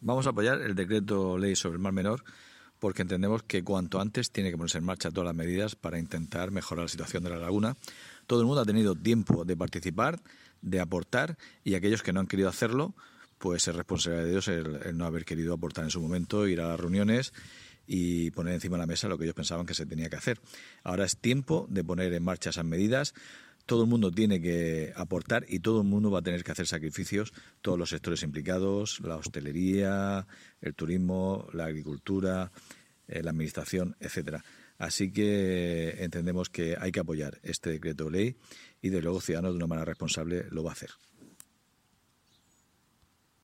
Vamos a apoyar el decreto ley sobre el Mar Menor porque entendemos que cuanto antes tiene que ponerse en marcha todas las medidas para intentar mejorar la situación de la laguna. Todo el mundo ha tenido tiempo de participar, de aportar, y aquellos que no han querido hacerlo, pues es responsabilidad de ellos el no haber querido aportar en su momento, ir a las reuniones y poner encima de la mesa lo que ellos pensaban que se tenía que hacer. Ahora es tiempo de poner en marcha esas medidas. Todo el mundo tiene que aportar y todo el mundo va a tener que hacer sacrificios, todos los sectores implicados, la hostelería, el turismo, la agricultura, la administración, etcétera. Así que entendemos que hay que apoyar este decreto ley y, de luego, Ciudadanos de una manera responsable lo va a hacer.